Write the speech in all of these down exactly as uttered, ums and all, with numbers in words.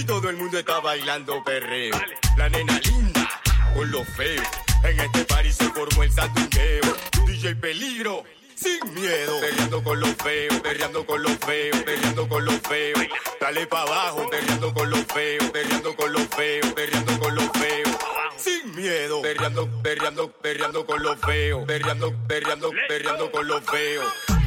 y todo el mundo está bailando perreo. La nena linda con los feos. En este party se formó el sandungueo. D J Peligro, sin miedo. Perreando con los feos, perreando con los feos, perreando con los feos. Dale pa' abajo, perreando con los feos, perreando con los feos, perreando con los feos. Sin miedo. Perreando, perreando, perreando con los feos. Perreando, perreando, perreando con los feos.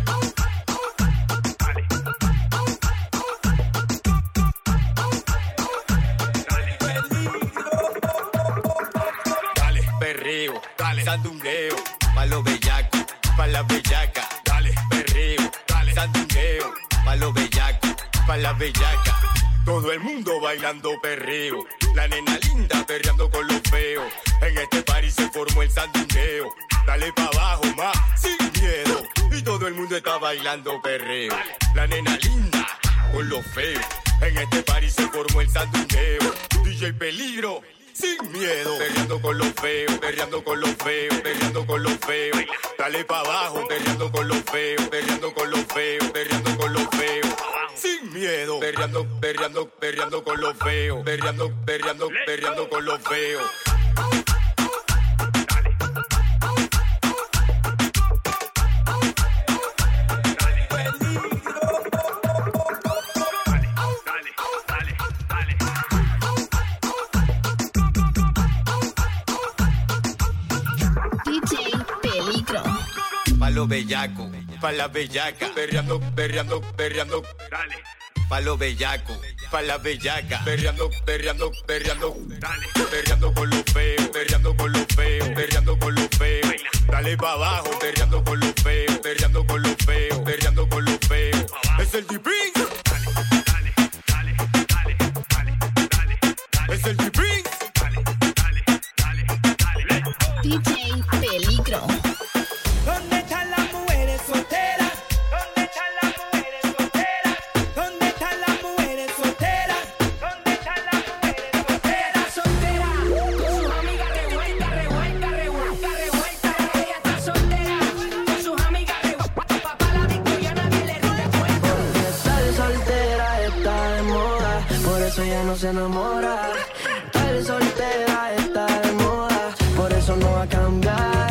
Perreo, dale, sandungueo, pa' los bellacos, pa' la bellaca, dale, perreo, dale, sandungueo, pa' los bellacos, pa' la bellaca, todo el mundo bailando perreo, la nena linda perreando con los feos, en este party se formó el sandungueo, dale pa' abajo más, sin miedo, y todo el mundo está bailando perreo, la nena linda con los feos, en este party se formó el sandungueo, D J Peligro, sin miedo, perreando con los feos, perreando con los feos, perreando con los feos. Dale pa' abajo, perreando con los feos, perreando con los feos, perreando con los feos. Sin miedo, perreando, perreando, perreando con los feos, perreando, perreando, perreando con los feos. Pa' los bellacos, pa' la bellaca, perreando, perreando, perreando, dale. Pa' los bellacos, pa' la bellaca, perreando, perreando, perreando, dale. Perreando con los feos, perreando con los feos, perreando con los feos. Dale pa' abajo, perreando con los feos, perreando con los feos, perreando con los feos. Es el D-Ping. Dale, dale, dale, dale, dale, dale. Es el D-Ping. Dale, dale, dale, dale. D J Peligro. ¿Dónde están las mujeres solteras? ¿Dónde están las mujeres solteras? ¿Dónde están las mujeres solteras? ¿Dónde están las mujeres solteras? Soltera, con sus amigas revuelta, revuelta, revuelta, revuelta. Ella está soltera, con sus amigas revuelta. Papá la disco y a nadie le rinde cuenta. Estar soltera está de moda, por eso ya no se enamora. Estar soltera está de moda, por eso no va a cambiar.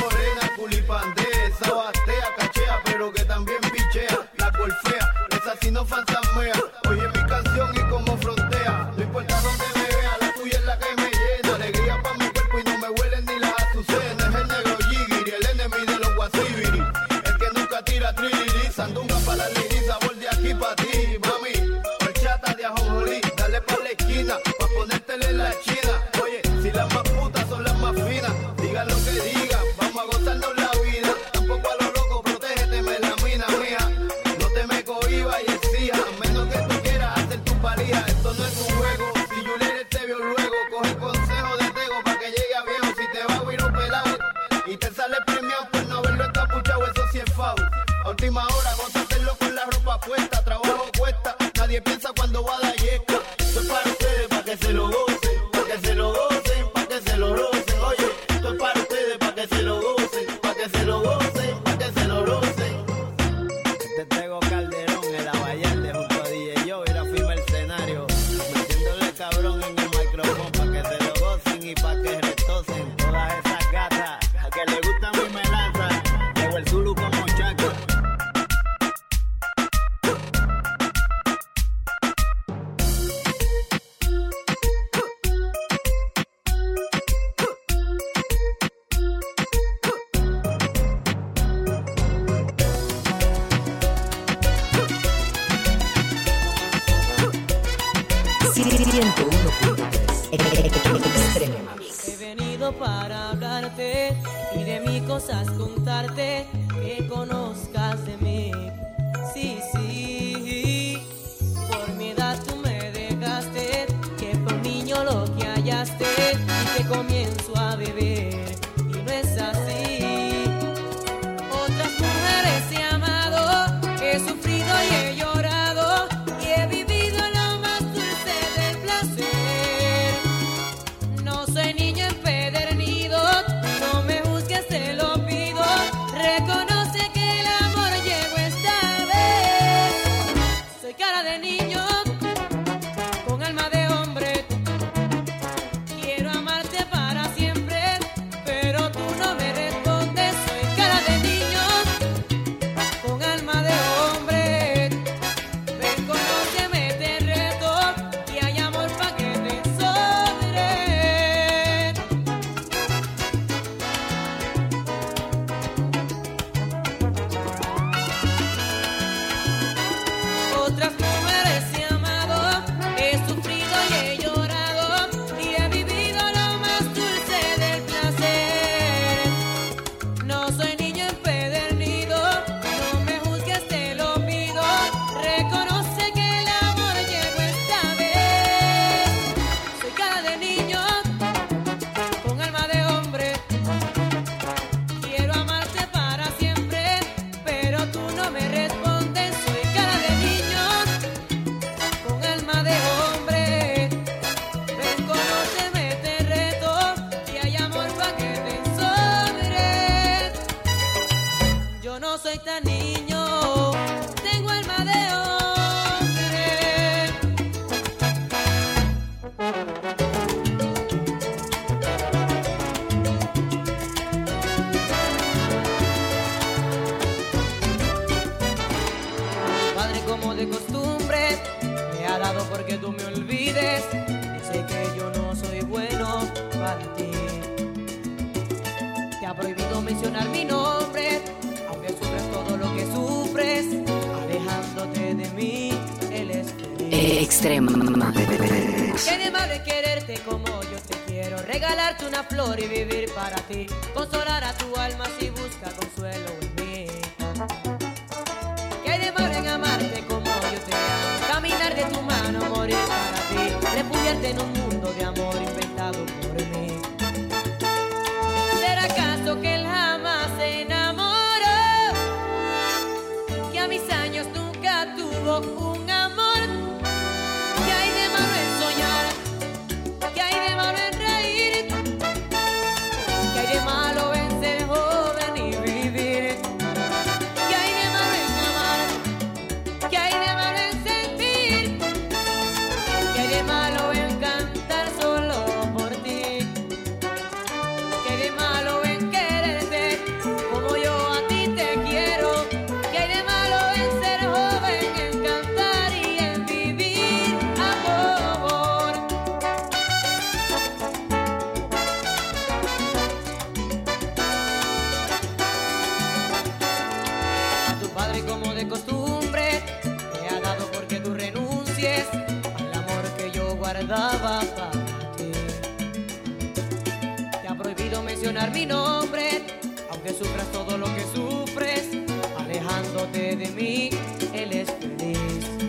Culipandea, sabatea, cachea, pero que también pichea. La golfea, esa sin no fantasmea. Oye mi canción y como frontea. No importa dónde me vea, la tuya es la que me llena. Alegría pa' mi cuerpo y no me huelen ni las azucenas. Es el negro Yigiri, el enemy de los guasibiri. El que nunca tira trilili. Sandunga pa' la liri, sabor de aquí pa' ti, mami. Horchata de ajonjolí, dale pa' la esquina, pa' ponértele en la china. Oye, si las más putas son las más finas, digan lo que digan, vamos a gozarnos la vida. Tampoco a lo loco, protégete, me la mina, mija. No te me cohibas y exija, a menos que tú quieras hacer tu paría. Esto no es un juego, si Juliet te vio luego, coge consejo de Tego pa' que llegue a viejo. Si te va a huir un pelado y te sale premiado por no haberlo encapuchado, eso sí es foul. A última hora, gózatelo con la ropa puesta, trabajo cuesta, nadie piensa cuando va a dar yesca. Esto es para ustedes, pa' que se lo gocen, pa' que se lo gocen, pa' que se lo rocen. Oye, esto es para ustedes, pa' que se lo gocen, pa' que se lo gocen, pa' que se lo rocen. Te Tego Calderón en la Vallarde junto a D J Joe y la firma escenario, metiéndole cabrón en el micrófono pa' que se lo gocen y pa' que retocen todas esas gatas a que le gusta mi melaza. Llevo el Zulu como Chaco. ciento uno punto tres Extrema Mix. He venido para hablarte y de mis cosas contarte, que conozcas de mí. Sí, sí, por mi edad tú me dejaste, que fue un niño lo que hallaste y que comienzo a beber, y no es así. Otras mujeres he amado, he sufrido y he llorado, y he vivido lo más dulce del placer. No soy niño empedernido, no me juzgues, te lo pido. Reconoce que el amor llegó esta vez. Soy cara de niño, con alma de hombre. Quiero amarte para siempre, pero tú no me respondes. Soy cara de niño, con alma de hombre. Reconóceme, te reto, que hay amor pa' que te sobre. Otras mujeres he amado, he sufrido y he llorado, y he vivido lo más dulce del placer. No soy niño empedernido, no me juzgues, te lo pido. Reconoce que el amor llegó esta vez. Soy cara de niño, con alma de hombre. Quiero amarte para siempre, pero tú no me respondes. Soy cara de niño, con alma de hombre. Reconóceme, te reto, que hay amor pa' que te sobre. Yo no soy tan niño, tengo alma de hombre. Padre, como de costumbre, me ha dado porque tú me olvides. Y sé que yo no soy bueno para ti. Te ha prohibido mencionar mi nombre, aunque sufres todo lo que sufres. Alejándote de mí, él es feliz. Extrema Mix. Qué de malo es quererte como yo te quiero, regalarte una flor y vivir para ti, consolar a tu alma si busca consuelo en mí. Qué de malo en amarte como yo te amo, caminar de tu mano, morir para ti, refugiarte en un mundo de amor inventado por mí. ¿Será acaso que él jamás se enamoró? Que a mis años nunca tuvo un amor. ¿Qué hay de malo en soñar? ¿Qué hay de malo en reír? ¿Qué hay de malo en ser joven y vivir? guardaba para ti. Te ha prohibido mencionar mi nombre, aunque sufras todo lo que sufres. Alejándote de mí, él es feliz.